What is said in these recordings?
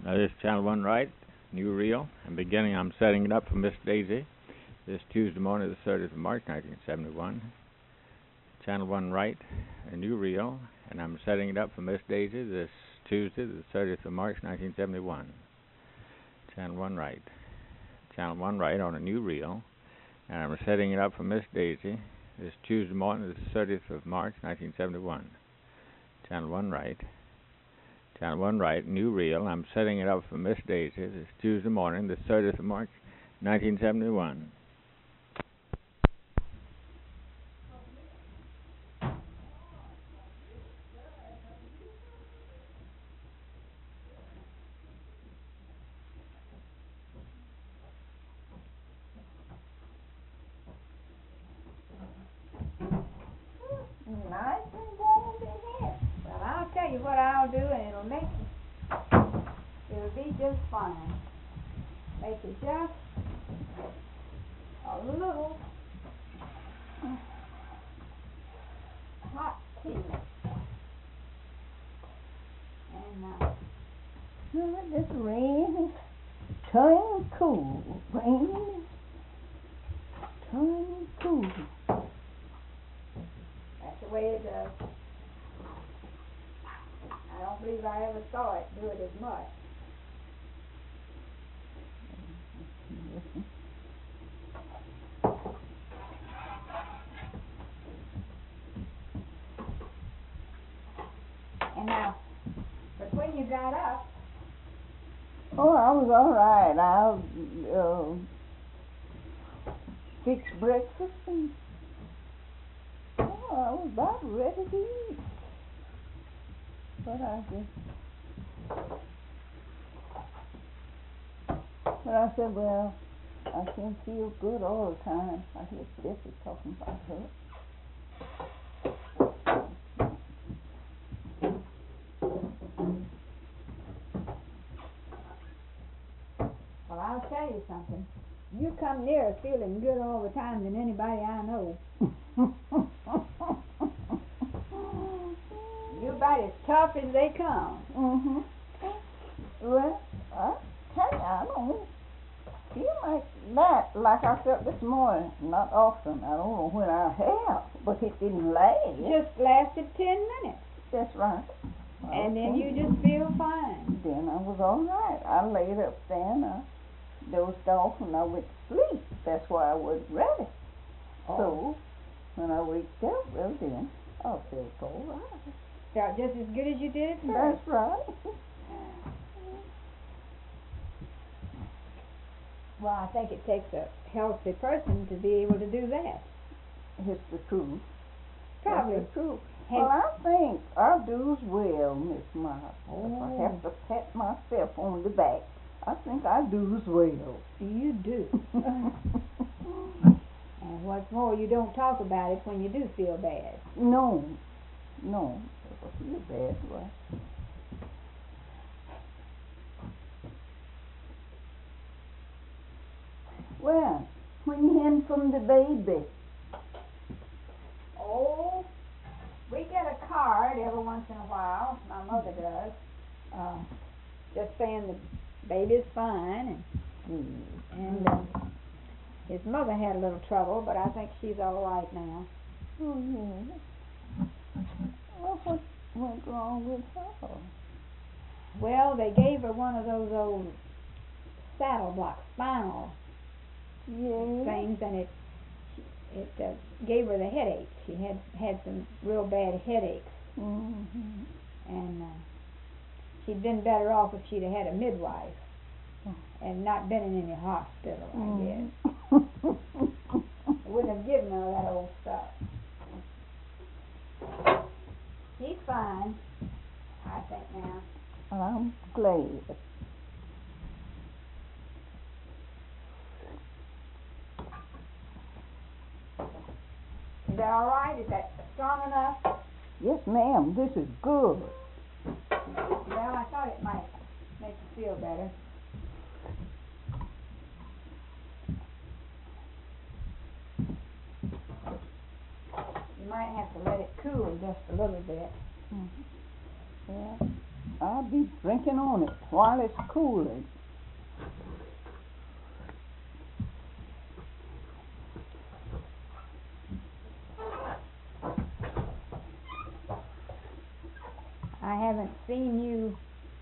Now this is Channel 1 Right, new reel. I'm setting it up for Miss Daisy this Tuesday morning, the 30th of March, 1971. Channel 1 Right, a new reel, and I'm setting it up for Miss Daisy this Tuesday, the 30th of March, 1971. Channel 1 Right. Channel 1 Right on a new reel, and I'm setting it up for Miss Daisy this Tuesday morning, the 30th of March, 1971. Channel 1 Right. Channel 1 Right, new reel. I'm setting it up for Miss Daisy this Tuesday morning, the 30th of March, 1971. Nice and warm in here. Well, I'll tell you what I'll do, and it'll be just fine. Make it just a little hot tea. And this rain is turning cool. Rain turning cool. That's the way it does. I don't believe I ever saw it do it as much. And now, but when you got up... Oh, I was all right. I fixed breakfast and I was about ready to eat. But I said, well, I can't feel good all the time. I hear Jessie talking about her. Well, I'll tell you something. You come near feeling good all the time than anybody I know. You're about as tough as they come. Mm-hmm. Well, I tell you, I don't feel like that like I felt this morning. Not often. I don't know when I have, but it didn't last. Just lasted 10 minutes. That's right. And then you just feel fine. Then I was all right. I laid up there and I dozed off and I went to sleep. That's why I wasn't ready. Oh. So when I waked up, well then I felt all right. Felt just as good as you did at first. That's right. Well, I think it takes a healthy person to be able to do that. It's the truth. Probably. It's the truth. Well, I think I do as well, Miss Martha. Oh. If I have to pat myself on the back, I think I do as well. You do. And what's more, you don't talk about it when you do feel bad. No. If I feel bad, well. Well, when you in from the baby? Oh, we get a card every once in a while. My mother does. Just saying the baby's fine, and his mother had a little trouble, but I think she's all right now. Oh, yeah. Well, what went wrong with her? Well, they gave her one of those old saddle block spinal things, and it gave her the headache. She had some real bad headaches. Mm-hmm. And she'd been better off if she'd have had a midwife and not been in any hospital, I guess. They wouldn't have given her that old stuff. She's fine, I think now. I'm glad. Is that all right? Is that strong enough? Yes, ma'am. This is good. Well, I thought it might make you feel better. You might have to let it cool just a little bit. Mm-hmm. Yeah, I'll be drinking on it while it's cooling. I haven't seen you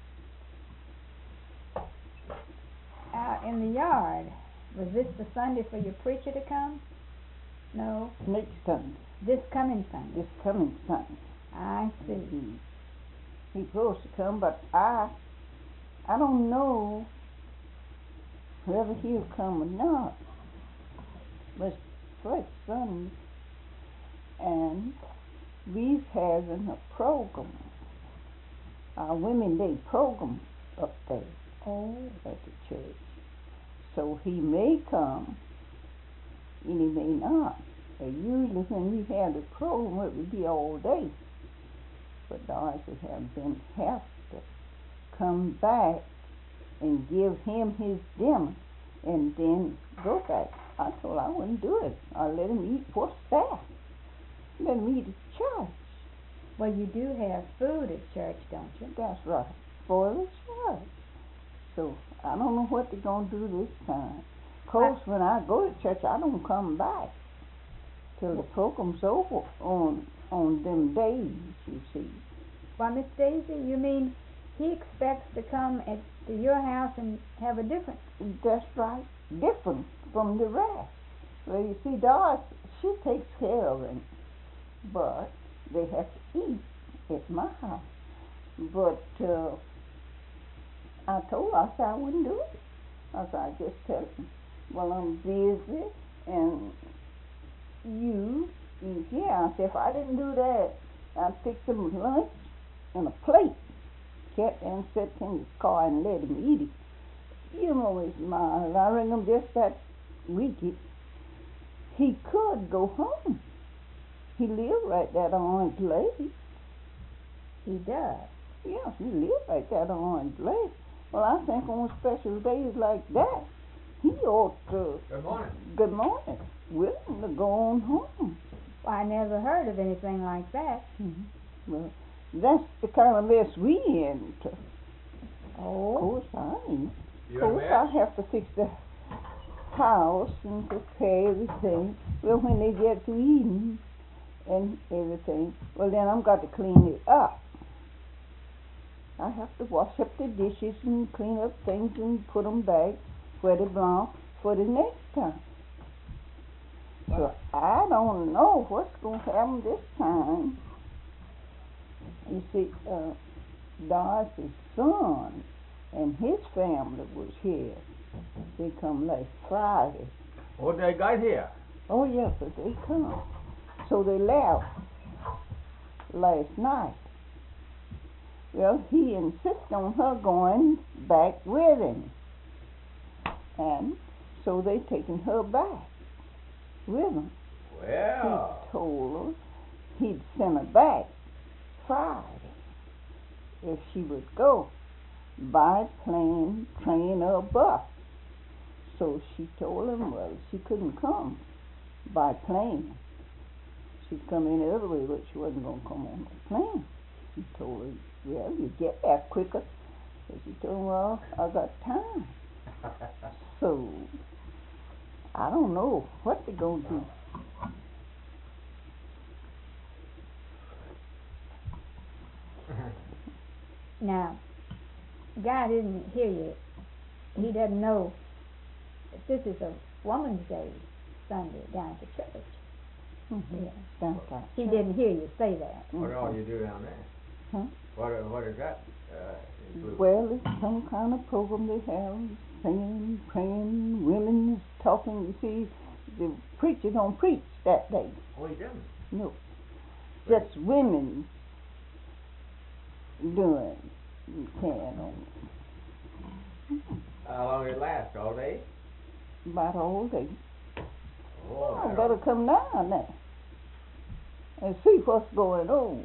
out in the yard. Was this the Sunday for your preacher to come? No, Next Sunday, this coming Sunday. this coming Sunday. I see. He's supposed to come, but I don't know whether he'll come or not. But first Sunday, and we're having a program, our Women Day program up there at the church. So he may come, and he may not. Usually when we have the program, it would be all day. But Dorothy have to come back and give him his dinner and then go back. I told her I wouldn't do it. I let him eat. What's that? Let him eat at church. Well, you do have food at church, don't you? That's right, for the church. So I don't know what they're going to do this time. Of course, when I go to church, I don't come back till the program's over on them days, you see. Why, Miss Daisy, you mean he expects to come to your house and have a different... That's right, different from the rest. Well, you see, Doris, she takes care of him, but they have to eat at my house. But I told her, I said I wouldn't do it. I said, I just tell him, well, I'm busy, and you eat here. I said, if I didn't do that, I'd fix him lunch and a plate, kept and sit in his car and let him eat it. You know his mind. I reckon just that week he could go home. He lived right there on Orange Lake. He does? Yeah, he lived right there on Orange Lake. Well, I think on special days like that, he ought to... Good morning. Good morning. Willing to go on home. Well, I never heard of anything like that. Mm-hmm. Well, that's the kind of mess we into. Oh. Of course I ain't. You Of course I have to fix the house and prepare everything. Well, when they get to eating and everything, well then I'm got to clean it up. I have to wash up the dishes and clean up things and put them back where they belong for the next time. So I don't know what's going to happen this time. You see, Darcy's son and his family was here. They come last Friday. Oh, they got here. Oh yes, but they come. So they left last night. Well, he insists on her going back with him. And so they taking her back with him. Well. He told her he'd send her back Friday if she would go by plane, train, or bus. So she told him, well, she couldn't come by plane. She'd come any other way, but she wasn't going to come on the plane. He told her, well, you get there quicker. So she told him, well, I got time. So I don't know what they're going to do. Now, God didn't hear you. He doesn't know that this is a Woman's Day Sunday down at the church. Mm-hmm. Yeah. Sounds like He didn't hear you say that. What all you do down there? Huh? What is that include? Well, it's some kind of program they have, singing, praying, women's talking. You see, the preacher don't preach that day. Oh, he doesn't? No. Just women doing carrying on. How long it last? All day? About all day. Oh, I better come down there and see what's going on.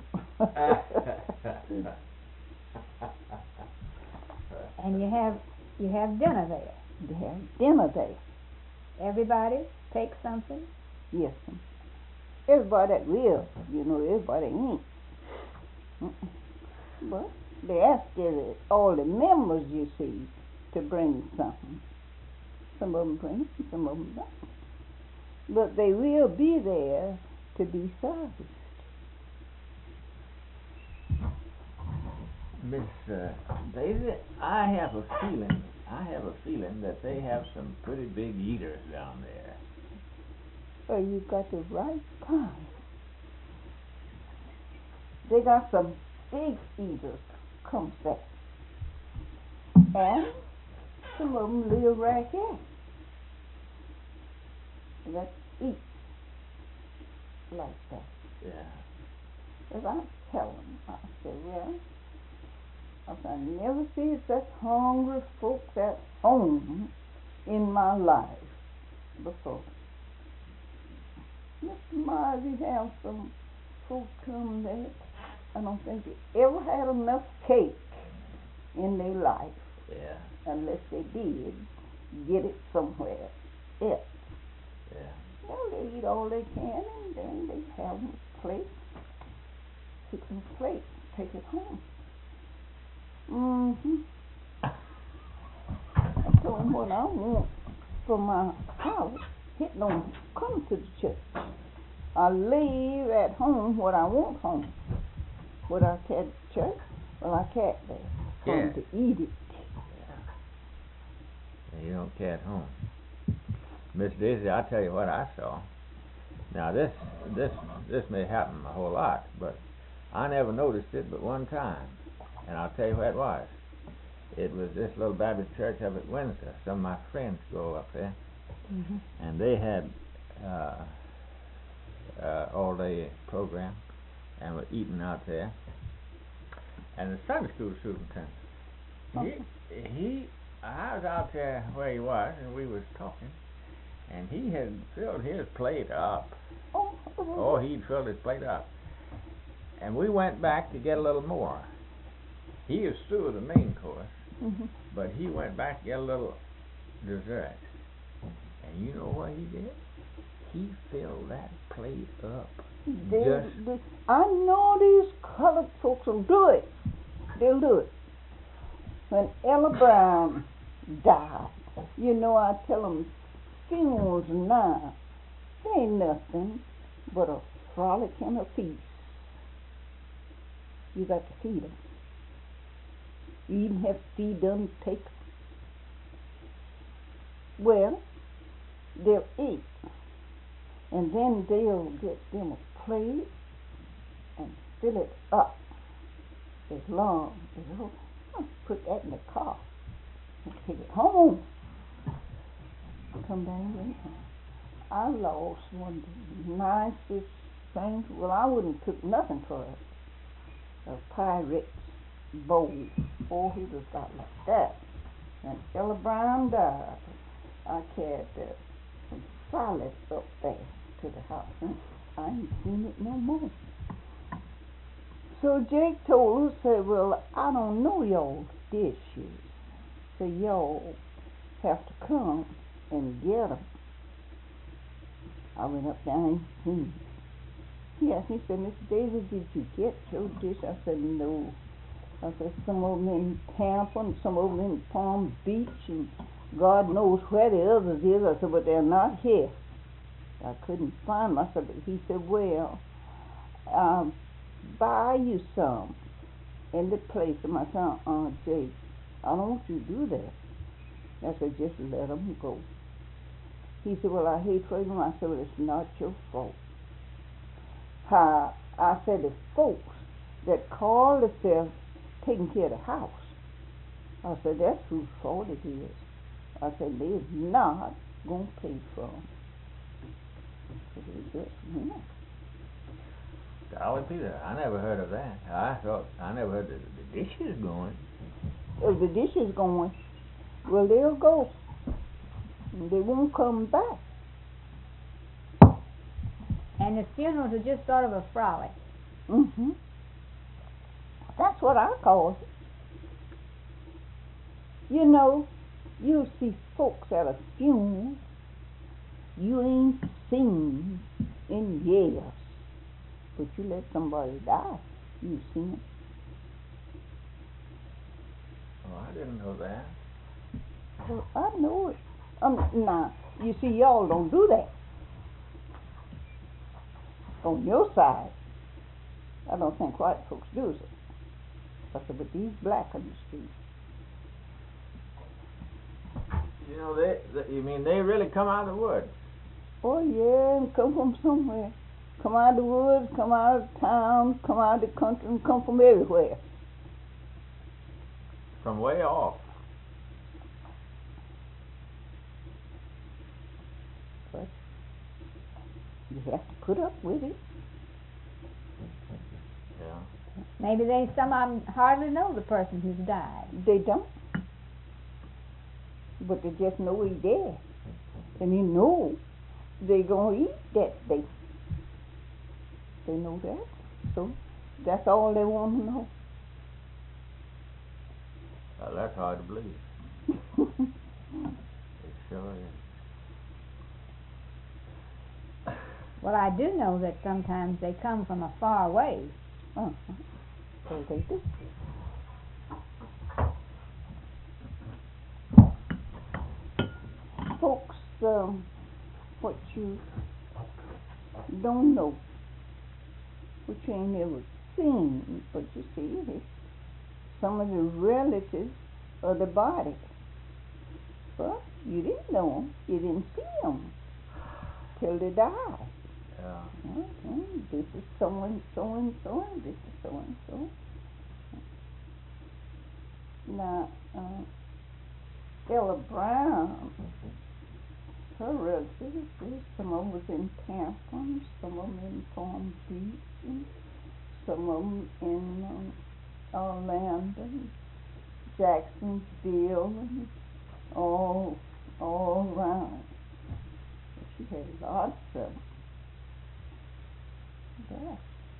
And you have dinner there. They have dinner there. Everybody take something. Yes, ma'am. Everybody that will, everybody ain't. But They ask all the members, you see, to bring something. Some of them bring it, some of them don't. But they will be there to be serviced. Miss Daisy, I have a feeling that they have some pretty big eaters down there. So you got the right kind. They got some big eaters, come say. And some of them live right here. Let's eat like that. Yeah. As I tell them, I say, well, I never see such hungry folks at home in my life before. Mr. Myers, we have some folks come there. I don't think they ever had enough cake in their life. Yeah. Unless they did get it somewhere else. Yeah. Well, they eat all they can and then they have a plate, fix them a plate, take it home. I told them what I want for my house. It don't come to the church. I leave at home what I want home. What I take to church, well, I can't there. Come to eat it. Yeah. You don't care at home. Miss Daisy, I'll tell you what I saw. Now this may happen a whole lot, but I never noticed it but one time. And I'll tell you what it was. It was this little Baptist church up at Windsor. Some of my friends go up there. Mm-hmm. And they had all-day program and were eating out there. And the Sunday school superintendent, I was out there where he was, and we was talking, and he had filled his plate up. Oh, he'd filled his plate up. And we went back to get a little more. He was through with the main course, but he went back to get a little dessert. And you know what he did? He filled that plate up. I know these colored folks will do it. They'll do it. When Ella Brown died, you know, I tell them funerals now, they ain't nothing but a frolic and a feast. You got to feed them. You even have to feed them, take them. Well, they'll eat, and then they'll get them a plate and fill it up as long as put that in the car and take it home. Come down here. I lost one of the nicest things. Well, I wouldn't cook nothing for it. A Pyrex bowl. Oh, he was got like that. And Ella Brown died. I carried some solids up there to the house, and I ain't seen it no more. So Jake told us, said, well, I don't know y'all's dishes, so y'all have to come and get them. I went up there and seen them. He asked me, he said, Miss Daisy, did you get your dish? I said, no. I said, some of them in Tampa and some of them in Palm Beach and God knows where the others is. I said, but they're not here. I couldn't find them. I said, but he said, well, buy you some in the place. And I said, Jake, I don't want you to do that. I said, just let them go. He said, well, I hate for them. I said, well, it's not your fault. I said, the folks that call themselves taking care of the house, I said, that's whose fault it is. I said, they're not going to pay for them. So they just, Golly, Peter, I never heard of that. I never heard of the dishes going. If the dishes going, well, they'll go. They won't come back. And the funerals are just sort of a frolic. That's what I call it. You know, you see folks at a funeral you ain't seen in years, but you let somebody die, you seen it. I didn't know that. Well, I know it. Now, you see, y'all don't do that. On your side, I don't think white folks do it. But these black on the street. You know, you mean they really come out of the woods? Oh, yeah, and come from somewhere. Come out of the woods, come out of town, come out of the country, and come from everywhere. From way off. But you have to put up with it. Yeah. Maybe some of them hardly know the person who's died. They don't. But they just know he's dead. And you know they gonna eat that day. They know that. So that's all they want to know. Well, that's hard to believe. It sure is. Well, I do know that sometimes they come from a far way. So they do. Folks, what you don't know, what you ain't ever seen, but you see it, some of the relatives of the body. But you didn't know them, you didn't see them till they died. Yeah. Okay, this is so and so and so, and this is so and so. Now, Ella Brown, her relatives, some of them was in Tampa, some of them in Palm Beach, and some of them in Orlando, Jacksonville, and all around. She had lots of them. But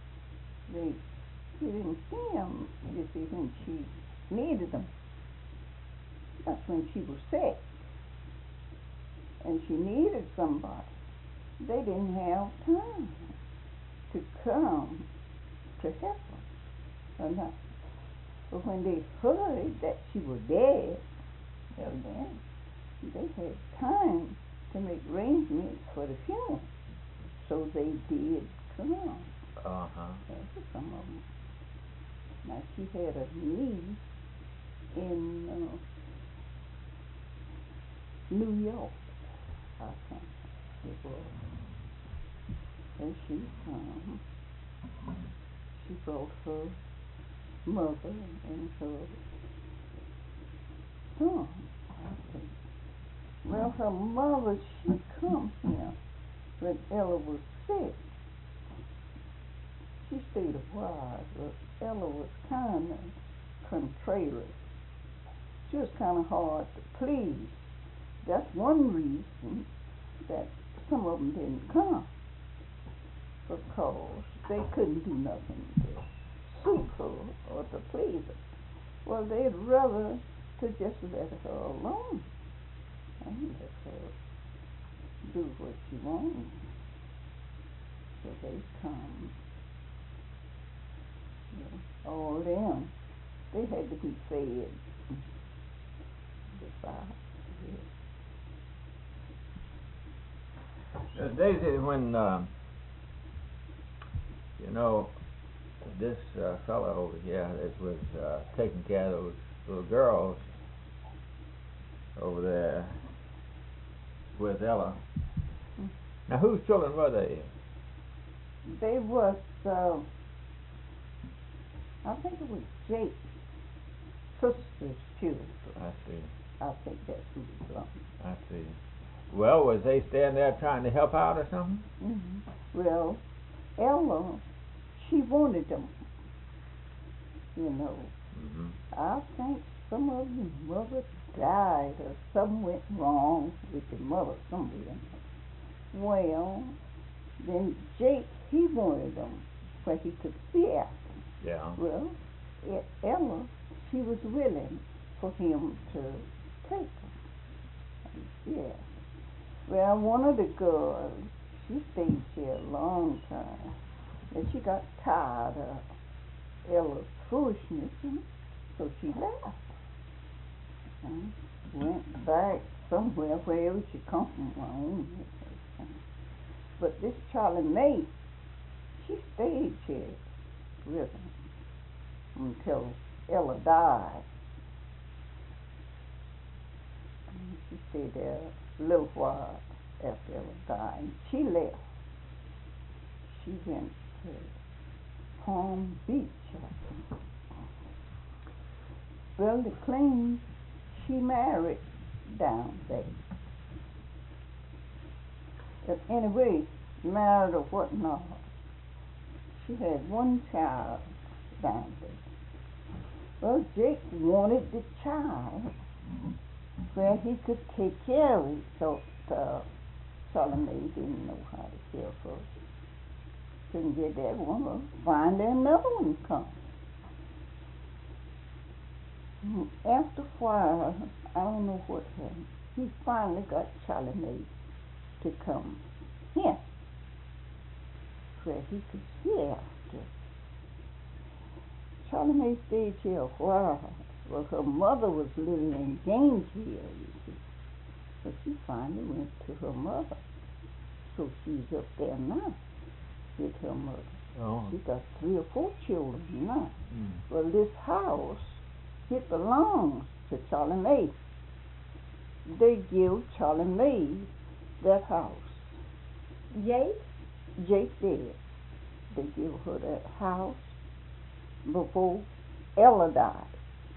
she didn't see them, you see, when she needed them. That's when she was sick. And she needed somebody. They didn't have time to come to help her or not. But when they heard that she was dead, well then, they had time to make arrangements for the funeral. So they did come. Uh-huh. That's some of them. Now she had a niece in New York, I think it was. And she brought her mother and her son, I think. Well, her mother, she come here when Ella was sick. She stayed a while, but Ella was kind of contrary. She was kind of hard to please. That's one reason that some of them didn't come, because they couldn't do nothing to suit her or to please her. Well, they'd rather to just let her alone and let her do what she wanted. So they come. All them, they had to be fed. Daisy, when you know, this fellow over here that was taking care of those little girls over there with Ella. Now, whose children were they? They was, I think it was Jake's sister's children. I see. I think that's who it was. I see. Well, was they standing there trying to help out or something? Mm-hmm. Well, Ella, she wanted them, you know. Mm-hmm. I think some of the mother died or something went wrong with the mother somewhere. Well, then Jake, he wanted them where he could see after them. Yeah. Well, Ella, she was willing for him to take them. Yeah. Well, one of the girls, she stayed here a long time, and she got tired of Ella's foolishness, so she left. went back somewhere, wherever she come from, I don't know. But this Charlie Mae, she stayed here with him until Ella died. And she stayed there a little while after Ella died, and she left. She went to Palm Beach, I think. Well, the Clean, she married down there. But anyway, married or whatnot, she had one child down there. Well, Jake wanted the child where he could take care of it, so Charlie Mae didn't know how to care for it. Couldn't get that one, well, find another one come. After a while, I don't know what happened, he finally got Charlie Mae to come here, where he could see after. Charlie Mae stayed here a while. Well, her mother was living in Gainesville, you see. So she finally went to her mother. So she's up there now with her mother. Oh. She got 3 or 4 children now. Well, this house, it belongs to Charlie Mae. They give Charlie Mae that house. Jake did. They give her that house before Ella died.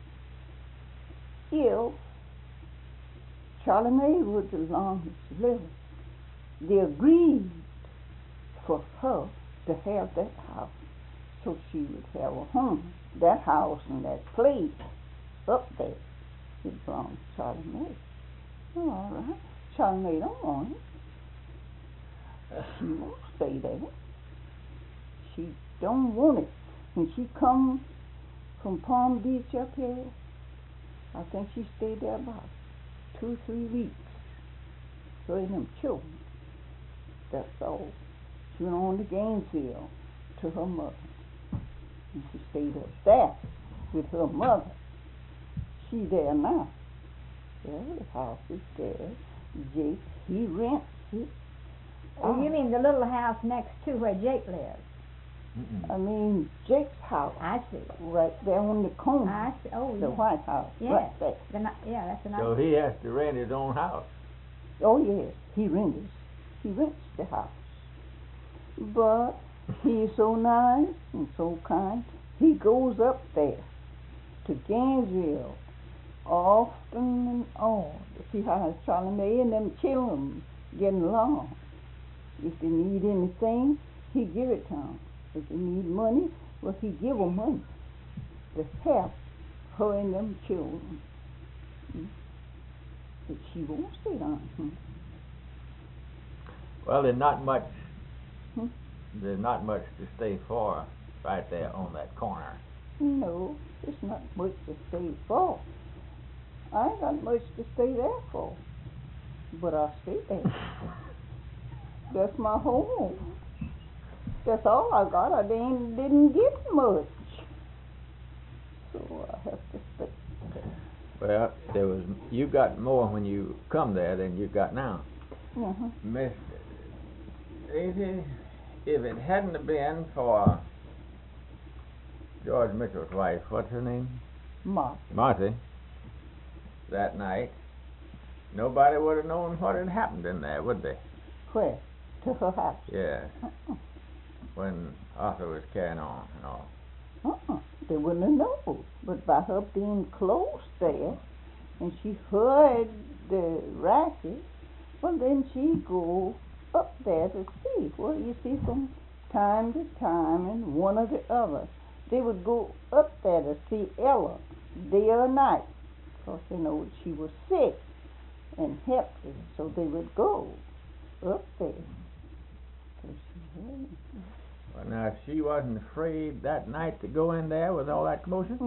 If Charlie Mae was the longest living, they agreed for her to have that house so she would have a home. That house and that place up there, it belonged to Charlie Mae. Well, all right. Charlie Mae don't want it. She won't stay there. She don't want it. When she come from Palm Beach up here, I think she stayed there about 2 or 3 weeks. Her and them children. That's all. She went on to Gainesville to her mother. And she stayed up there with her mother. She there now. Well, the house is there. Jake, he rents it. Oh, you mean the little house next to where Jake lives? I mean Jake's house. I see. Right there on the corner. I see. Oh, The yeah. White House. Yes. Right there. Yeah, that's a nice. So he has to rent his own house. Oh yes, he rents the house. But he's so nice and so kind. He goes up there to Gainesville often and on to see how Charlie Mae and them children getting along. If they need anything, he give it to them. If they need money, well, he give them money to help her and them children. But she won't stay down. Well, there's not much. Hmm? There's not much to stay for right there on that corner. No, there's not much to stay for. I ain't got much to stay there for. But I stay there. That's my home. That's all I got. I didn't get much. So I have to stay there. Well, you got more when you come there than you got now. Uh-huh. Miss Daisy, if it hadn't have been for George Mitchell's wife, what's her name? Marthy, that night, nobody would have known what had happened in there, would they? Where? To her house? Yeah, Uh-uh. when Arthur was carrying on and all. They wouldn't have known. But by her being close there, and she heard the racket, well, then she go up there to see. Well, you see, from time to time, and one or the other, they would go up there to see Ella day or night, because they know she was sick and helpless, so they would go up there. So she heard. Well, now, if she wasn't afraid that night to go in there with all that commotion?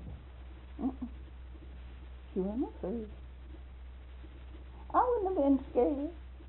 She wasn't afraid. I wouldn't have been scared.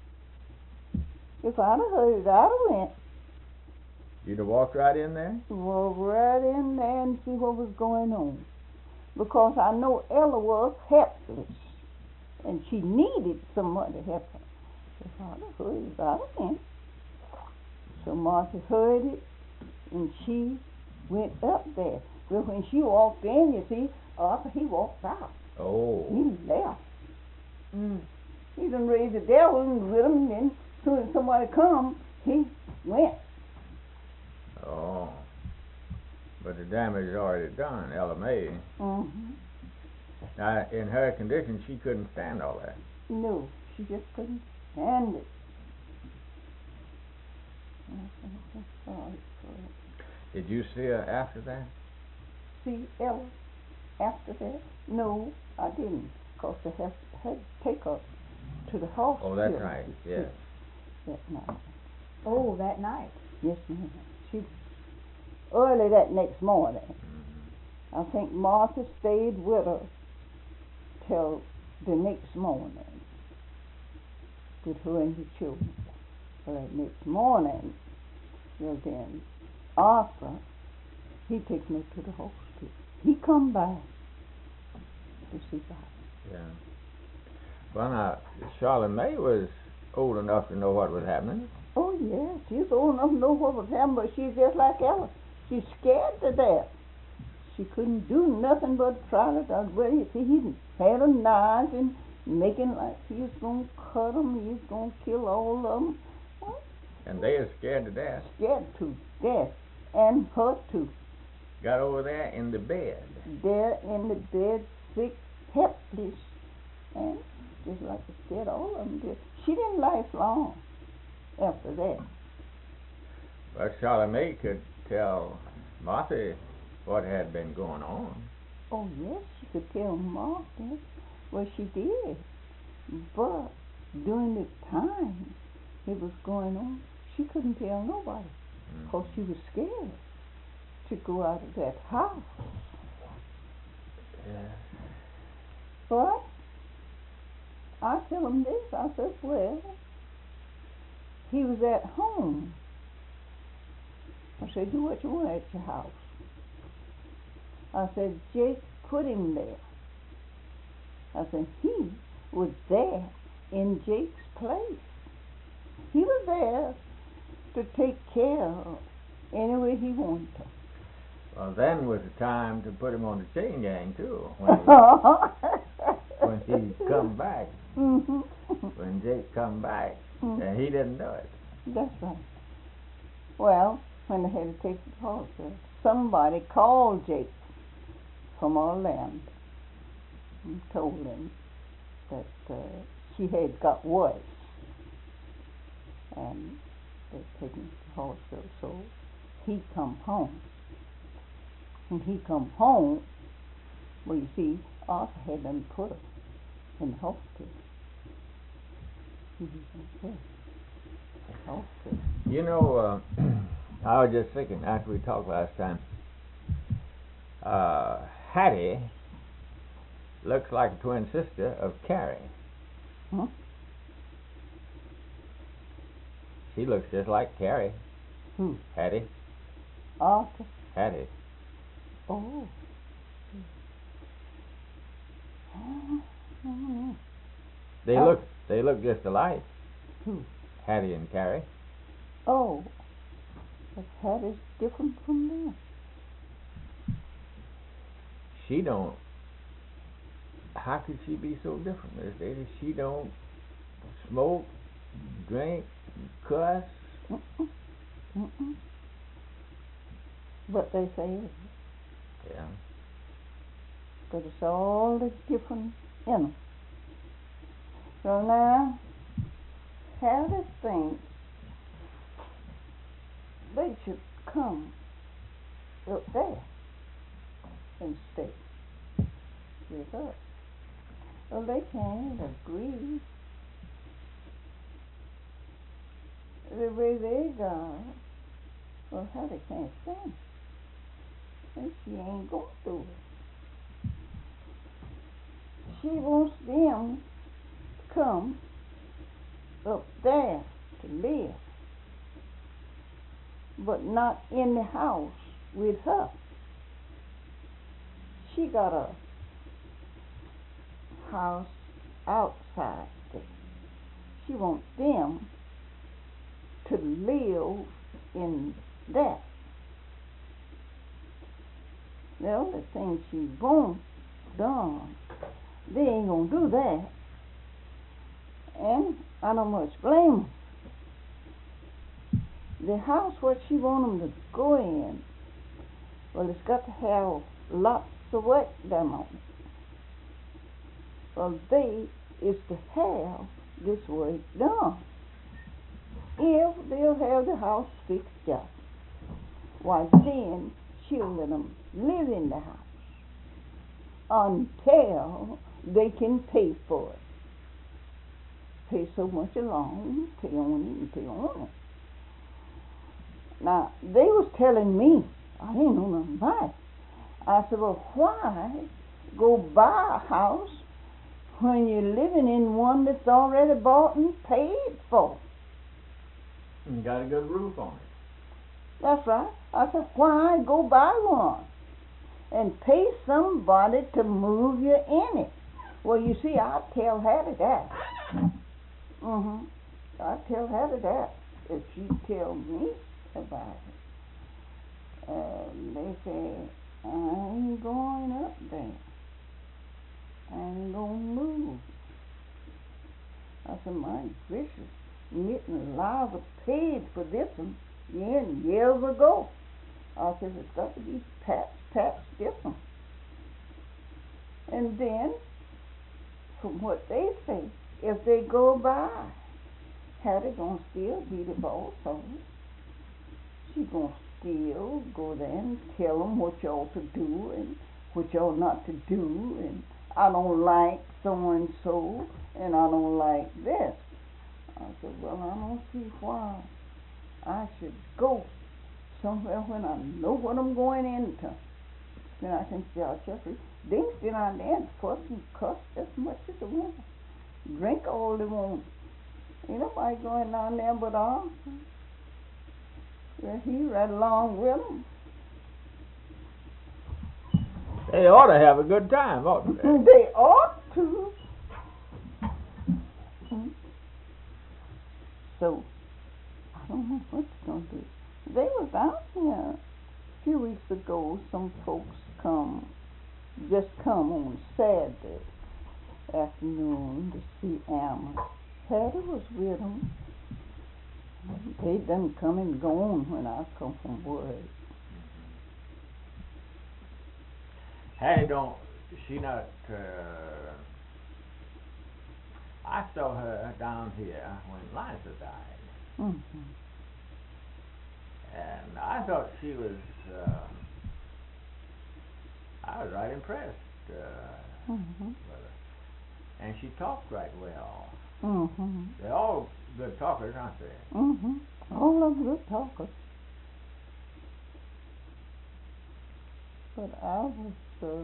If I'd have heard it, I'd have went. You'd have walked right in there? Walk right in there and see what was going on. because I know Ella was helpless, and she needed someone to help her. So Father hurried right in. So Martha heard it, and she went up there. But when she walked in, you see, Arthur, he walked out. Oh. He left. He done raised the devil with him, and then as soon as somebody come, he went. Oh. But the damage is already done, Ella May. Mm-hmm. Now, in her condition, she couldn't stand all that. No, she just couldn't stand it. Sorry for it. Did you see her after that? See Ella after that? No, I didn't, because they had to take her to the hospital. Oh, that's right, yes. That night. Oh, that night. Yes, ma'am. She early that next morning. Mm-hmm. I think Martha stayed with her till the next morning with her and the children. Well, that next morning, well then, Arthur, he taken her to the hospital. He come back to see about it. Yeah. Well, now, Charlotte May was old enough to know what was happening. Oh, yeah, she's old enough to know what was happening, but she's just like Ella. She's scared to death. She couldn't do nothing but try to, well, you see, he had a knife and making like he was going to cut them, he was going to kill all of them. What? And they are scared to death. Scared to death, and her too. Got over there in the bed. There in the bed, sick, helpless, and just like I said, all of them did. She didn't last long after that. But Charlotte May could tell Martha what had been going on. Oh, yes, she could tell Martha. Well, she did. But during the time it was going on, she couldn't tell nobody because she was scared to go out of that house. Yeah. But I tell them this. I said, well, he was at home. I said, do what you want at your house. I said, Jake put him there. I said, he was there in Jake's place. He was there to take care of any way he wanted to. Well, then was the time to put him on the chain gang, too, when he come back. Mm-hmm. When Jake come back, and he didn't do it. That's right. Well, when they had to take the hospital, somebody called Jake from Orlando and told him that she had got worse and they'd taken him to the hospital. So he come home. When he come home, well, you see, Arthur had them put her in the hospital. He was in the hospital. You know, I was just thinking after we talked last time, Hattie looks like a twin sister of Carrie. Huh? She looks just like Carrie. Who? Hattie. Arthur? Hattie. Oh. They look just alike. Who? Hattie and Carrie. Oh. But Hattie's different from them. She don't. How could she be so different, Miss Daisy? She don't smoke, drink, cuss. Mm-mm. Mm-mm. But they say it. Yeah. But it's all the different in them. So now, Hattie thinks they should come up there and stay with us. Well, they can't agree. The way they go, well, Hattie can't stand it. And she ain't going to do it. She wants them to come up there to live, but not in the house with her. she got a house outside there. She wants them to live in that. The only thing she wants done, they ain't gonna do that. And I don't much blame them. The house what she want them to go in, well, it's got to have lots of work done on it. Well, they is to have this work done. If they'll have the house fixed up, why then she'll let them live in the house until they can pay for it. Pay so much along, pay on it and pay on it. Now, they was telling me, I didn't know nothing about it. I said, well, why go buy a house when you're living in one that's already bought and paid for? And got a good roof on it. That's right. I said, why go buy one and pay somebody to move you in it? Well, you see, I tell Hattie that. I tell Hattie that if she tell me about it. They say, I ain't going up there. I ain't gonna move. I said, my gracious, Mitten Liza paid for this one years ago. I said, it's got to be patched different. And then, from what they say, if they go by, Hattie gonna still be the boss of it. She gonna still go there and tell them what y'all to do and what y'all not to do, and I don't like so and so, and I don't like this. I said, well, I don't see why I should go somewhere when I know what I'm going into. Then I can see our Jeffrey. They can sit down there and fuss and cuss as much as they want. Drink all they want. Ain't nobody going down there but Arthur. Well, he right along with them. They ought to have a good time, oughtn't they? They ought to. So, I don't know what they're going to do. They was out here a few weeks ago. Some folks just come on Saturday afternoon to see Alma. Hattie was with them. They done come and gone when I come from work. Hattie she not, I saw her down here when Liza died. And I thought she was, I was right impressed with her. And she talked right well. They're all good talkers, aren't they? All of them good talkers. But I was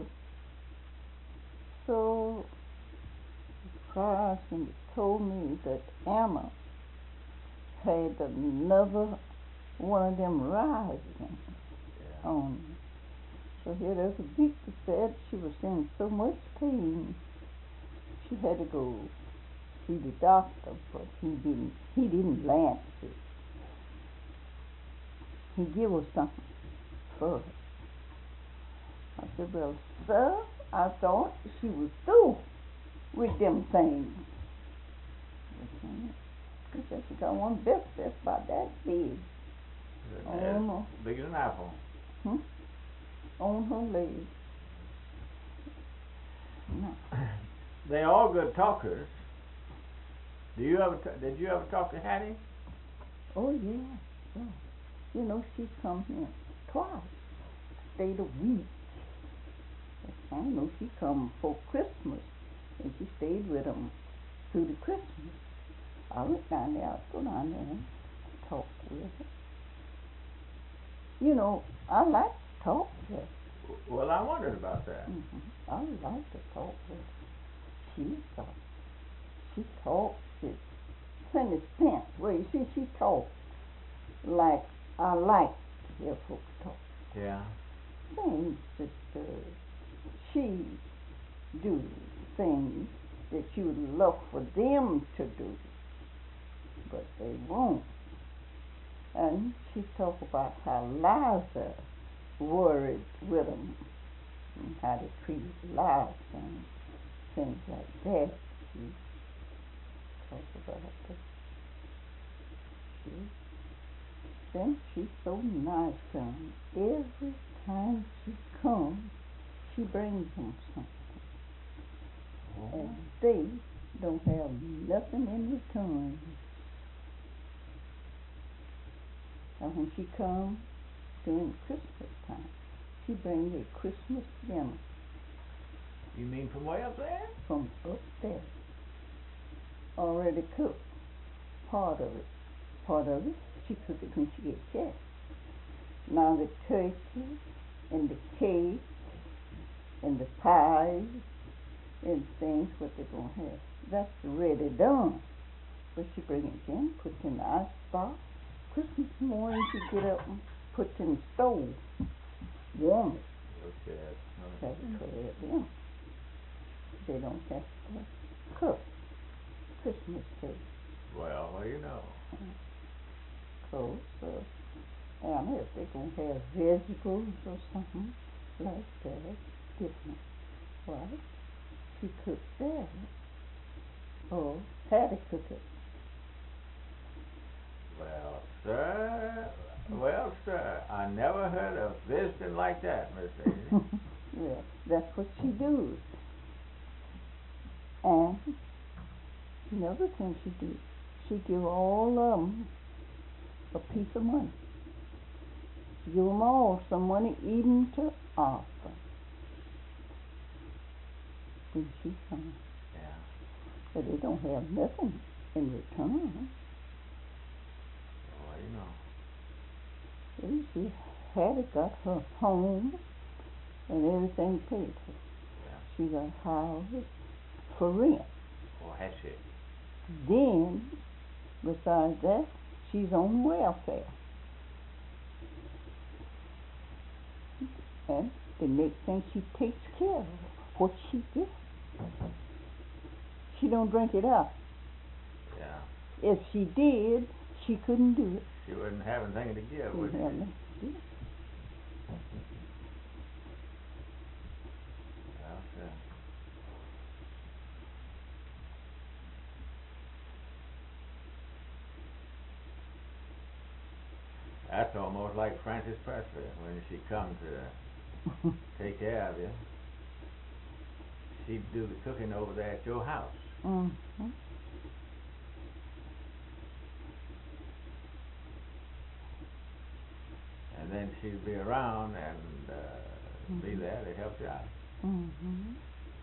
so surprised when they told me that Emma had another one of them rising on me. So here there's a week that said she was in so much pain she had to go see the doctor, but he didn't lance it. He gave her something first. I said, well, sir, I thought she was through with them things. She said she got one that's about that big. Big as an apple. On her leg. No. They're all good talkers. Did you ever talk to Hattie? Oh, yeah. You know, she come here twice. Stayed a week. I know she come for Christmas, and she stayed with them through the Christmas. I went down there. I'd go down there and talk with her. You know, I like to talk with her. Well, I wondered about that. I like to talk with her. She talks it plenty sense. Well, you see, she talks like I like to hear folks talk. Yeah. Things that she do things that you would love for them to do, but they won't. And she talked about how Liza worried with them and how they treated Liza and things like that. She talked about that. Then she's so nice to them. Every time she comes, she brings them something. And they don't have nothing in return. And when she comes during Christmas time, she brings a Christmas dinner. You mean from way up there? From up there. Already cooked. Part of it. She cooks it when she gets there. Now the turkey and the cake and the pies and things what they're going to have, that's ready done. But she brings it in, puts it in the ice box. Christmas morning she get up and puts it in the stove. Warm it. Okay. That's for them. They don't have to cook Christmas cake. Well, what do you know? Close, and if they're going to have vegetables or something like that, different. Well, she cooks that. Or Patty cook it. Well, sir, I never heard of visiting like that, Miss Daisy. Yeah, that's what she does. And another thing she do, she give all of them a piece of money. She give them all some money, even to Arthur, when she comes. Yeah. But they don't have nothing in return. Well, you know. See, she had got her home and everything paid for. Yeah. She got houses for rent. Well, has she? Then, besides that, she's on welfare. And the next thing she takes care of what she gets. She don't drink it up. Yeah. If she did, she couldn't do it. She wouldn't have anything to give, She would have she? nothing to do. Well, sir. That's almost like Frances Presley when she come to take care of you. She'd do the cooking over there at your house. Mm-hmm. And then she'd be around and be there to help you out. Mm-hmm.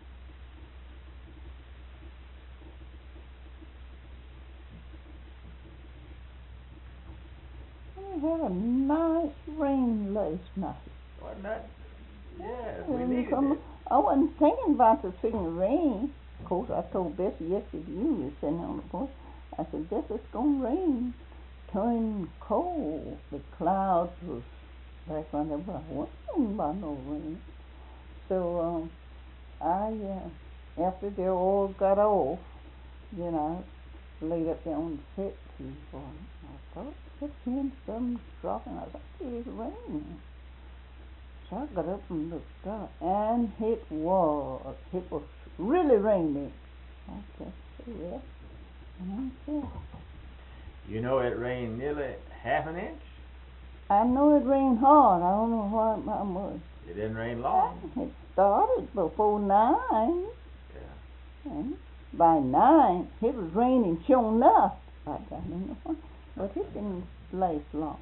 We had a nice rain last night. Wasn't that? Yes, we When needed it. I wasn't thinking about the freaking rain. Of course, I told Bessie yesterday you were sitting on the porch. I said, guess it's going to rain. Turning cold. The clouds was back on there, but I wasn't thinking about no rain. So, after they all got off, then I laid up there on the set too for I thought, just hearing something dropping. I thought it was raining. So I got up and looked up, and it was really raining. I said, yeah. And I said, You know it rained nearly half an inch. I know it rained hard. I don't know how much. It didn't rain long. It started before 9. Yeah. And by 9, it was raining sure enough. I don't know, but it didn't last long.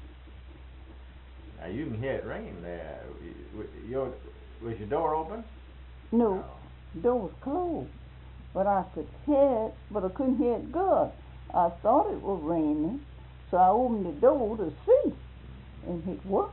Now you can hear it rain there. Was your door open? No, the door was closed, but I could hear it, but I couldn't hear it good. I thought it was raining, so I opened the door to see, and it was.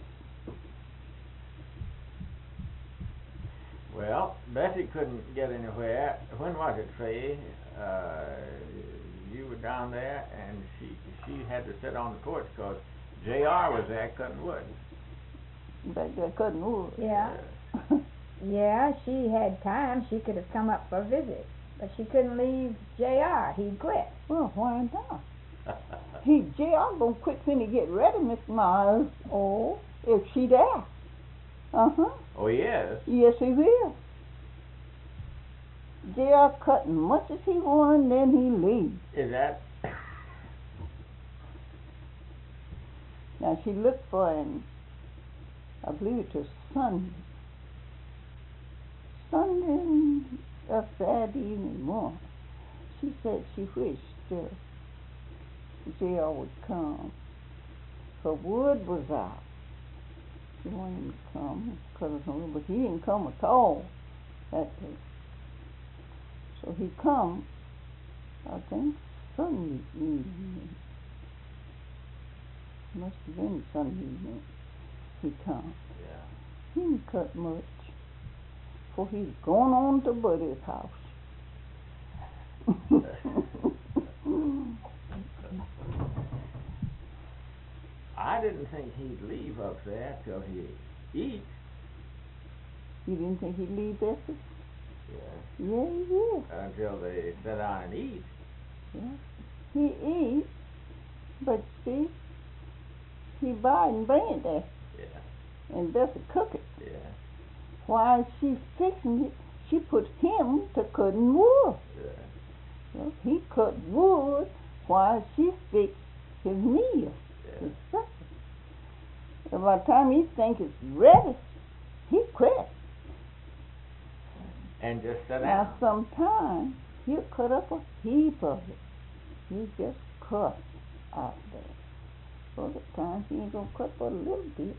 Well, Bessie couldn't get anywhere. When was it, Trey? You were down there, and she had to sit on the porch because J.R. was there cutting wood. Back there cutting wood. Yeah. Yeah, she had time. She could have come up for a visit, but she couldn't leave J.R. He quit. Well, why not? J.R. gonna quit when he get ready, Miss Miles. Oh, If she there. Uh-huh. Oh, he is? Yes, he will. J.R. cut as much as he want, and then he leave. Is that? Now, she looked for him, I believe it was Sunday, a Saturday evening morning. She said she wished J.R. would come. Her wood was out. She wanted him to come, but he didn't come at all that day. So he come, I think, Sunday evening. Must have been Sunday evening he come. Yeah. He didn't cut much, for he's going on to Buddy's house. I didn't think he'd leave up there till he eat. You didn't think he'd leave Bessie? Yeah. Yeah, he did. Until they sit down and eat. Yeah. He eat, but see, he buy it and bring it there, Yeah. and Bessie cook it. Yeah. While she fixing it, she put him to cutting wood. Yeah. Well, he cut wood while she fixed his meal, Yeah. his supper. And by the time he think it's ready, he quit. And just sit Now, down. sometimes he'll cut up a heap of it. He just cut out there. Other times he ain't gonna cut but a little bit.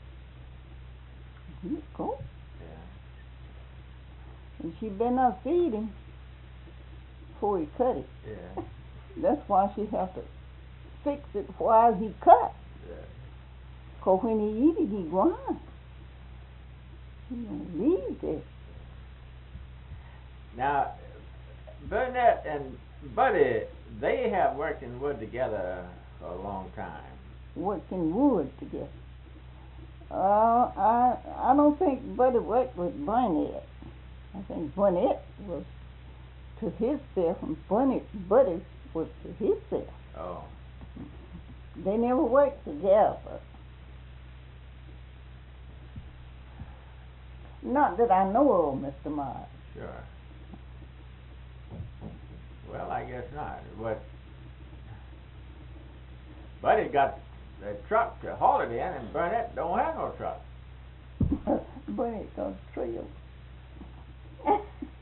He'll go. Yeah. And she better not feed him before he cut it. Yeah. That's why she have to fix it while he cut. Yeah. 'Cause when he eat it, he grind. He don't leave it. Now, Burnett and Buddy, they have worked in wood together for a long time. Working wood together. I don't think Buddy worked with Barnett. I think Barnett was to himself and Buddy was to himself. Oh. They never worked together. Not that I know of, Mr. Miles. Sure. Well, I guess not. Buddy got a truck to haul it in, and Burnett don't have no truck. Barnett got a trail. I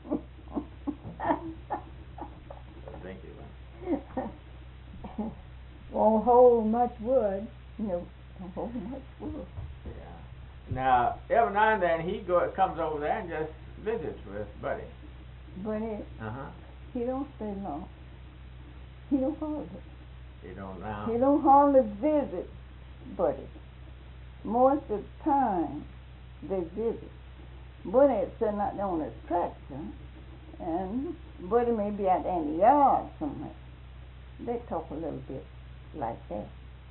think he was. won't hold much wood. No, don't hold much wood. Yeah. Now, every now and then he comes over there and just visits with Buddy. Barnett, Uh-huh. he don't stay long. He don't hardly. He don't now. He don't hardly visit Buddy. Most of the time they visit. Buddy is sitting out there on his tractor, and Buddy may be out there in the yard somewhere. They talk a little bit like that.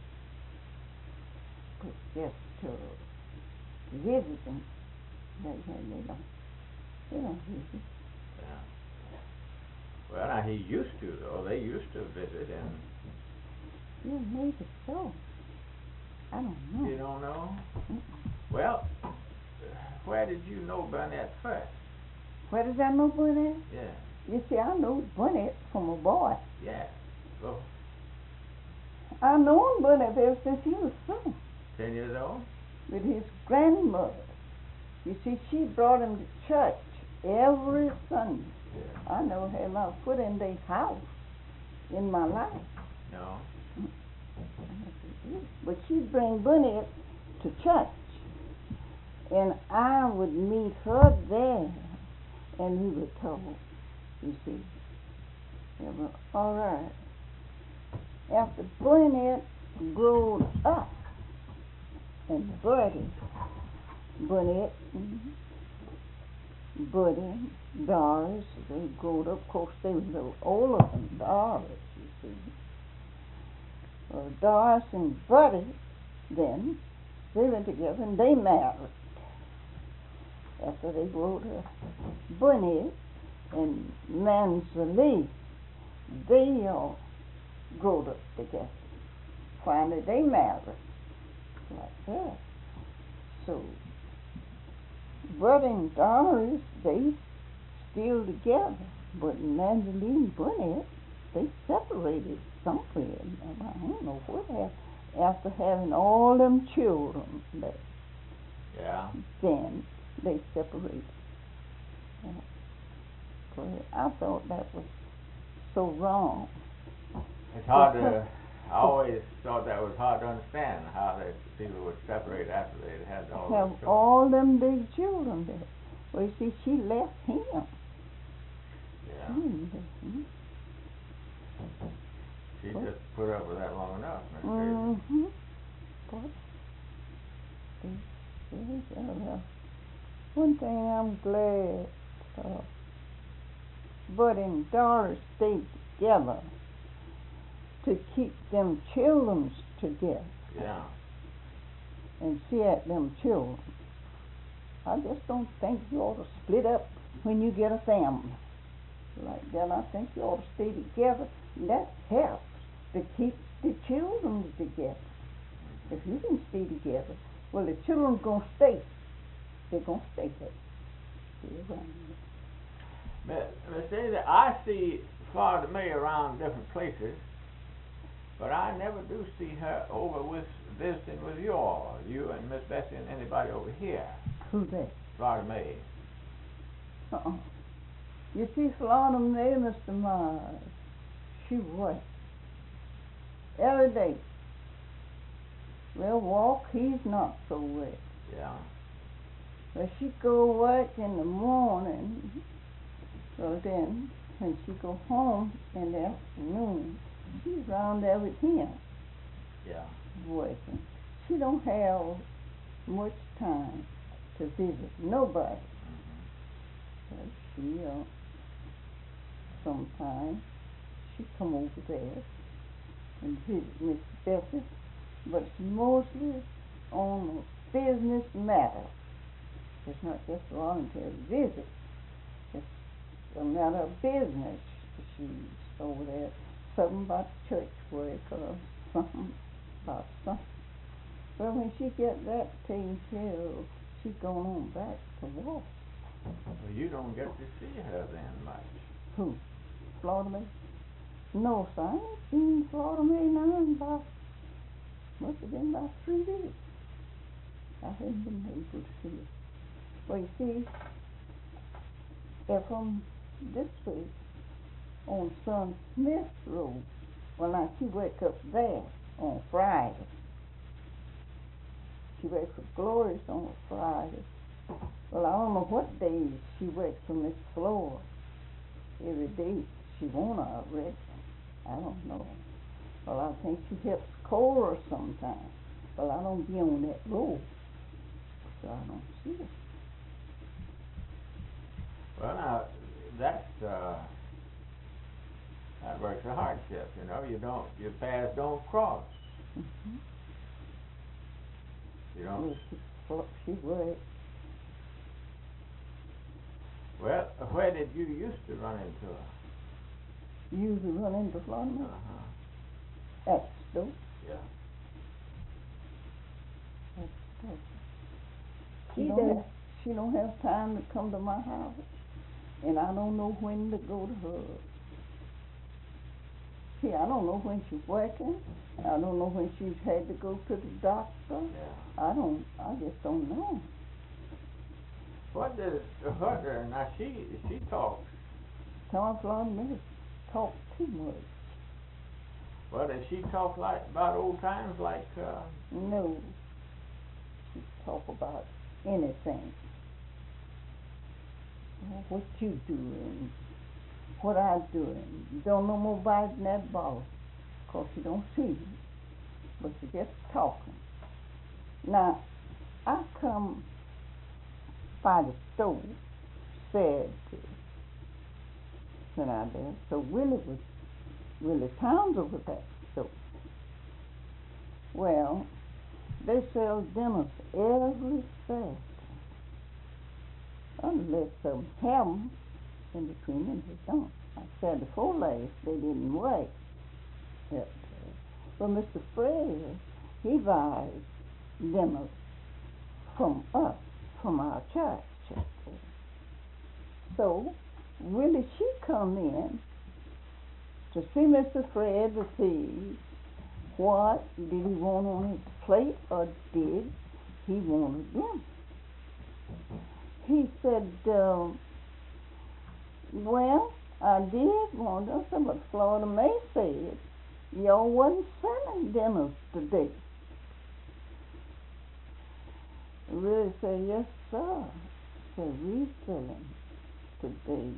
But just to visit them, they don't visit. Yeah. Well, now he used to, though. They used to visit, and Yeah, maybe so. I don't know. you don't know? Mm-mm. Well, where did you know Burnett first? Where does I know Barnett? Yeah. You see, I know Barnett from a boy. Yeah. Well, I known Barnett ever since he was young, 10 years old? with his grandmother. You see, she brought him to church every Sunday. Yeah. I never had my foot in their house in my life. No. But she'd bring Barnett to church. And I would meet her there, and we would talk, you see. Yeah, well, all right. After Barnett grew up, and Barnett, Buddy, Doris, they grew up. Of course, they was a little older than Doris, you see. Doris and Buddy, then, they went together and they married. after they wrote her Bunny and Mansley, they all growed up together. Finally, they married like that. So, Bud and Doris, they still together, but Mansley and Bunny, they separated somewhere. I don't know what happened. After having all them children, Yeah. then they separated. But I thought that was so wrong. It's hard to. I always thought that was hard to understand how that people would separate after they had all Have those children. all them big children there. Well, you see, she left him. Yeah. She didn't leave him. She just put up with that long enough, Miss Daisy. Mm-hmm. But well, one thing I'm glad, Bud and Doris stayed together to keep them children together Yeah. and see at them children. I just don't think you ought to split up when you get a family like that. I think you ought to stay together, and that helps to keep the children together. If you can stay together, well, the children's gonna stay. They're gonna stay there. Stay around. Miss Daisy, I see Florida May around different places, but I never do see her over visiting with you all, you and Miss Bessie and anybody over here. Who's that? Florida May. Uh-uh. You see, Florida May, Mr. Myers, she works every day. Well, Walk, he's not so wet. Yeah. But she go work in the morning. Well, then, when she go home in the afternoon, she's around there with him Yeah. working. She don't have much time to visit nobody. But she, sometimes she come over there and visit Miss Bessie, but it's mostly on a business matter. It's not just voluntary visit. It's a matter of business. She's over there, something about church work or something about something. Well, when she get that taken care of, she's going on back to Walk. Well, you don't get to see her then much. Who? Florida May? No, sir, I ain't seen Florida May now in about, must have been about 3 weeks. I haven't been able to see her. Well, you see, they're from this way, on Son Smith Road. Well, now, she work up there on Friday. She works for Glorious on a Friday. Well, I don't know what days she works for Miss Flora. Every day she won't, I reckon. I don't know. Well, I think she helps Cora sometimes. Well, I don't be on that road, so I don't see her. Well, now, that works a hardship, you know. Your paths don't cross. Mm-hmm. You don't. Well, she works. Well, where did you used to run into her? You usually run into Florida May Uh-huh. at the store. Yeah. At the store. She don't does. have, she don't have time to come to my house, and I don't know when to go to her. See, I don't know when she's working. I don't know when she's had to go to the doctor. Yeah. I just don't know. What now she talks. Tom Florida May talk too much. Well, does she talk like about old times like No. She talk about anything. What you doing? What I doing? You don't know more about it than that bottle. 'Cause you don't see me. But you just talking. Now, I come by the store Saturday when I there. So Willie Townsend was at the store. Well, they sell dinners every Saturday. unless some have 'em in between and they don't. I said the four last, they didn't wait. But Mr. Fred, he buys dinners from us, from our church. So Willie, she come in to see Mr. Fred to see what did he want on his plate or did he want a dinner. He said, well, I did want them, but Florida May said y'all wasn't selling dinners today. Willie said, yes, sir. Said, we selling today.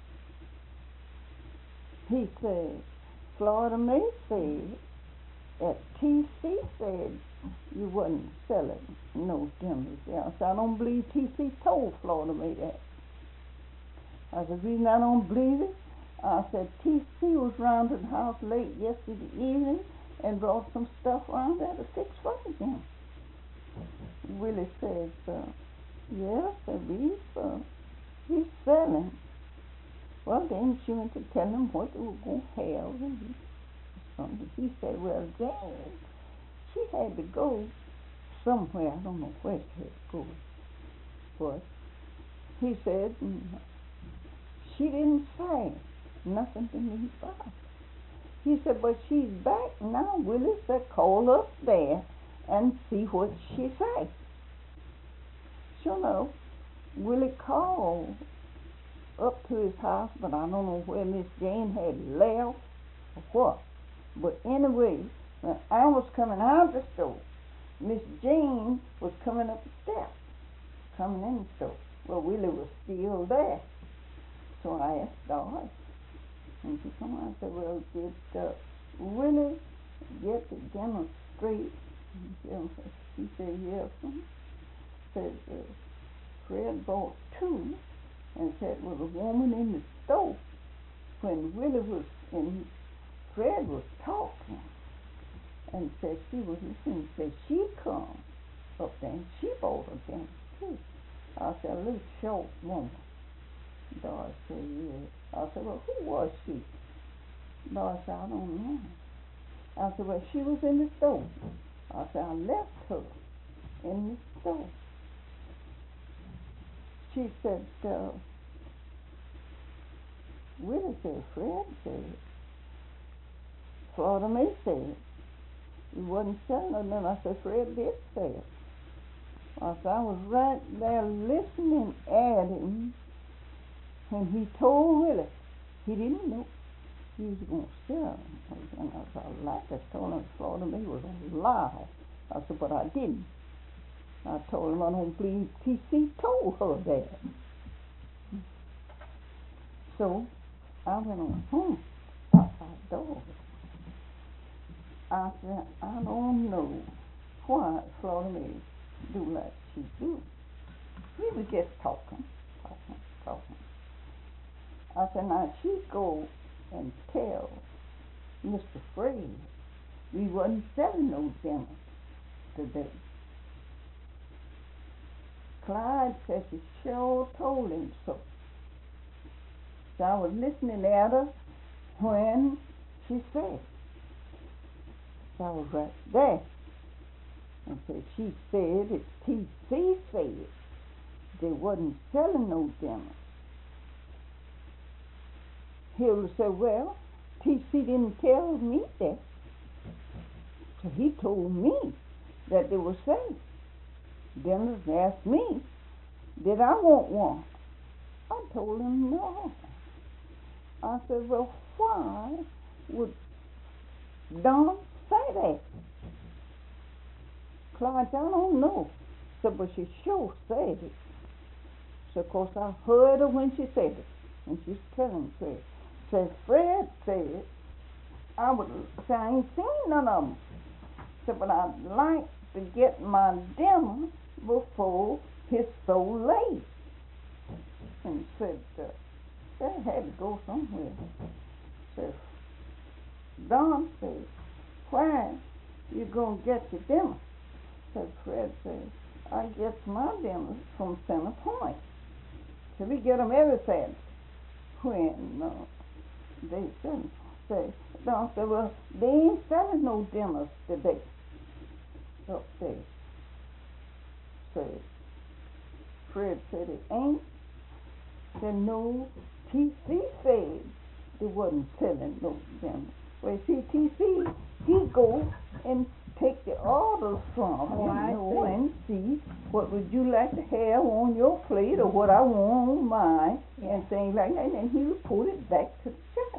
He said, Florida May said, at TC said you wasn't selling no dinners there. So I don't believe TC told Florida May that. I said, the reason I don't believe it, I said, TC was round to the house late yesterday evening and brought some stuff around there to fix for him. Willie says, yes, he's selling. Well, then she went to tell him what they were going to have. And he said, well, Jane, she had to go somewhere. I don't know where she had to go. But he said, she didn't say nothing to me about it. He said, but she's back now. Willie said, call up there and see what she said. Sure enough, Willie called up to his house, but I don't know where Miss Jane had left or what. But anyway, when I was coming out of the store, Miss Jane was coming up the steps, coming in the store. Well, Willie was still there. So I asked Doris, and she come on. I said, well, did Willie get the dinner straight? And she said, yes. Said, Fred bought two, and said, was a woman in the store when Willie was in. Fred was talking, and said she was listening. Said she come up there, and she bought a dinner too. I said, a little short woman. Doris said, yes. I said, well, who was she? Doris said, I don't know. I said, well, she was in the store. I said, I left her in the store. She said, Willie said, Fred said, Florida May said, he wasn't selling it. And I said, Fred did say it. I said, I was right there listening at him when he told Willie he didn't know he was going to sell it. And I said, I told him Florida May was a lie. I said, but I didn't. I told him I don't believe TC told her that. So I went on home, stopped by the door. I said, I don't know why Florida May do like she do. We was just talking. I said, now she go and tell Mr. Fred we wasn't selling no dinners today. Clyde said she sure told him so. So I was listening at her when she said. So I was right there. And so she said, it's TC said they wasn't selling no dinners. Hilda said, well, TC didn't tell me that. So he told me that they were selling dinners and asked me, did I want one? I told him no. I said, well, why would Don say that? Clyde, I don't know. So, but she sure said it. So, of course, I heard her when she said it. And she's telling Fred. Says, Fred said, I ain't seen none of them. So, but I'd like to get my dinner before it's so late. And said, they had to go somewhere. Said, Don said, where you gonna get your dinner? Said Fred said, I get my dinner from Center Point. So we get 'em everything. When they say, don't say, well, they ain't selling no dinners today. Upstairs. Said, Fred said it ain't. Said no, TC said they wasn't selling no dinners. Well, see, TC, he go and take the orders from and see what would you like to have on your plate or what I want on mine and things like that, and he would put it back to the shop.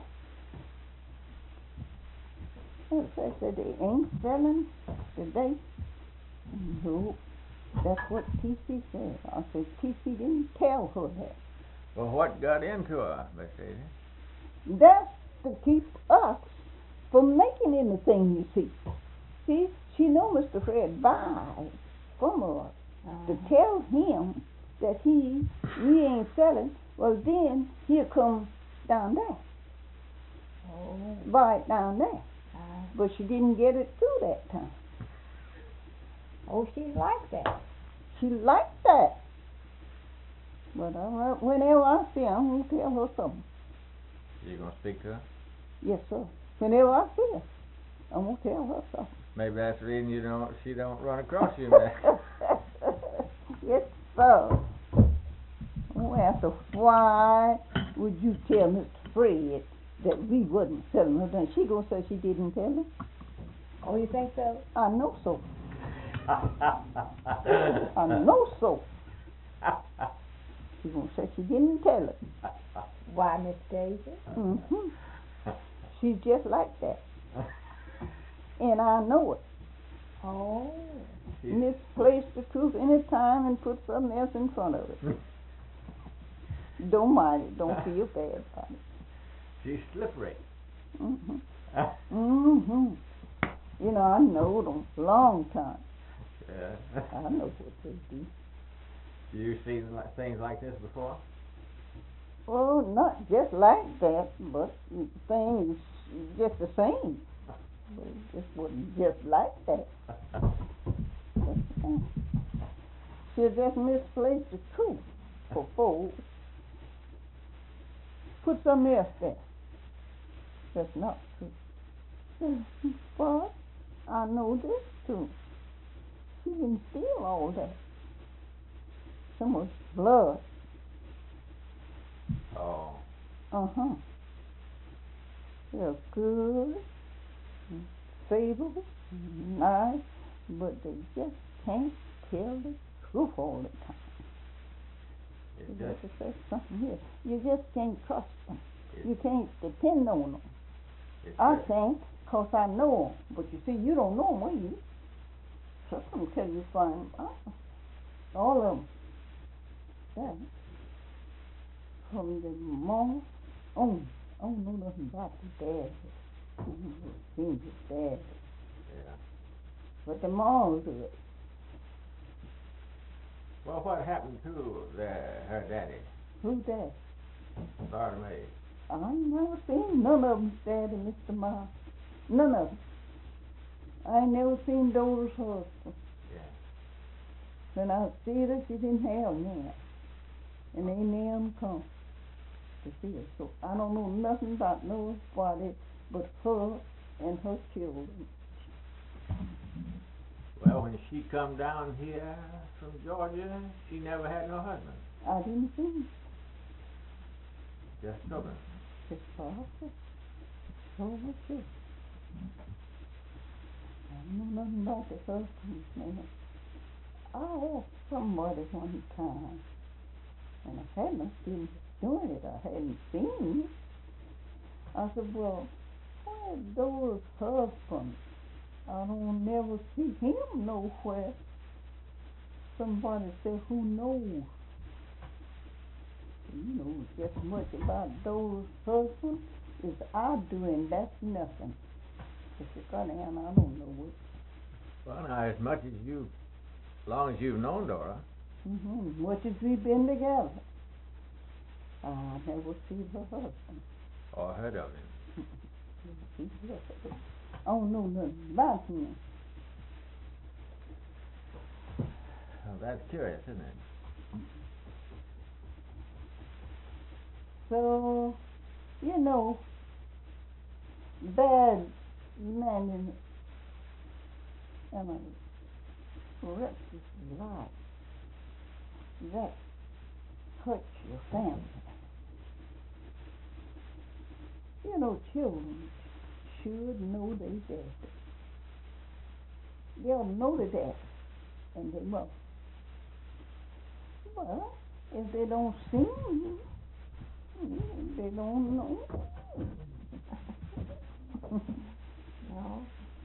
And so I said they ain't selling today. No, that's what TC said. I said TC didn't tell her that. Well, what got into her, Miss Daisy? That's to keep us from making anything, you see. See, she know Mr. Fred buys from us. To tell him that we ain't selling, well then he'll come down there. Buy it down there. But she didn't get it through that time. Oh, she's like that. She liked that. But whenever I see her, I'm going to tell her something. You gonna speak to her? Yes, sir. Whenever I see her, I'm going to tell her something. Maybe that's the reason she don't run across you, man. Yes, sir. Well, so why would you tell Mr. Fred that we wasn't selling her? Then she gonna say she didn't tell him. Oh, you think so? I know so. I know so. She gonna say she didn't tell him. Why, Miss Daisy? Mm-hmm. She's just like that. And I know it. Oh. Misplace the truth any time and put something else in front of it. Don't mind it. Don't feel bad about it. She's slippery. Mm-hmm. Mm-hmm. You know, I know them long time. Yeah. I know what they do. You seen things like this before? Well, not just like that, but things just the same. But it just wasn't just like that. She just misplaced the truth for folks. Put something else there. That's not true. But I know this too. She didn't steal all that. So much blood. Oh. Uh-huh. They're good, favorable, nice, but they just can't tell the truth all the time. You got to say something here. You just can't trust them. You can't depend on them. I can't, 'cause I know them. But you see, you don't know them, will you? So until you find all of them. Yeah. From the moment on, I don't know nothing about the dad. Things is bad. Yeah. But the mom's good. Well, what happened to her daddy? Who's that? Florida May. I ain't never seen none of them, Daddy, Mr. Miles. None of them. I ain't never seen Dora's husband. Yeah. When I see her, she didn't have men. And they never come to see her. So I don't know nothing about nobody but her and her children. Well, when she come down here from Georgia, she never had no husband. I didn't see him. Just children. His father. So much it. I don't know nothing about the husband, man. I asked somebody one time, and I hadn't been doing it. I hadn't seen it. I said, well, where's Dora's husband? I don't never see him nowhere. Somebody said, who knows? You know just as much about Dora's husband as I do, and that's nothing. If you got down, I don't know it. Well, now, as long as you've known Dora. Mm-hmm. Much as we've been together, I never seen her husband. Or heard of him. I don't know nothing about him. Well, that's curious, isn't it? So, you know, bad man and a reckless life that hurts your family. You know, children should know their daddy. They'll know the daddy and their mother. Well, if they don't see him, they don't know. No.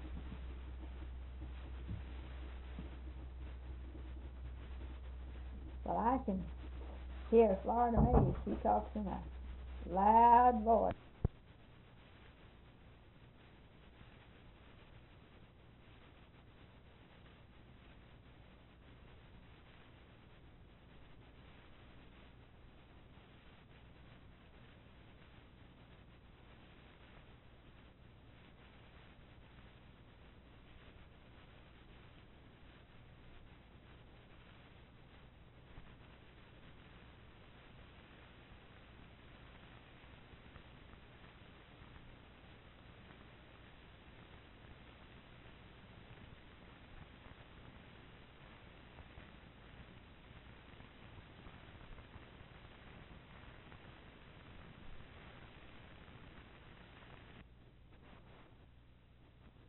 But I can hear Florida Mae, she talks in a loud voice.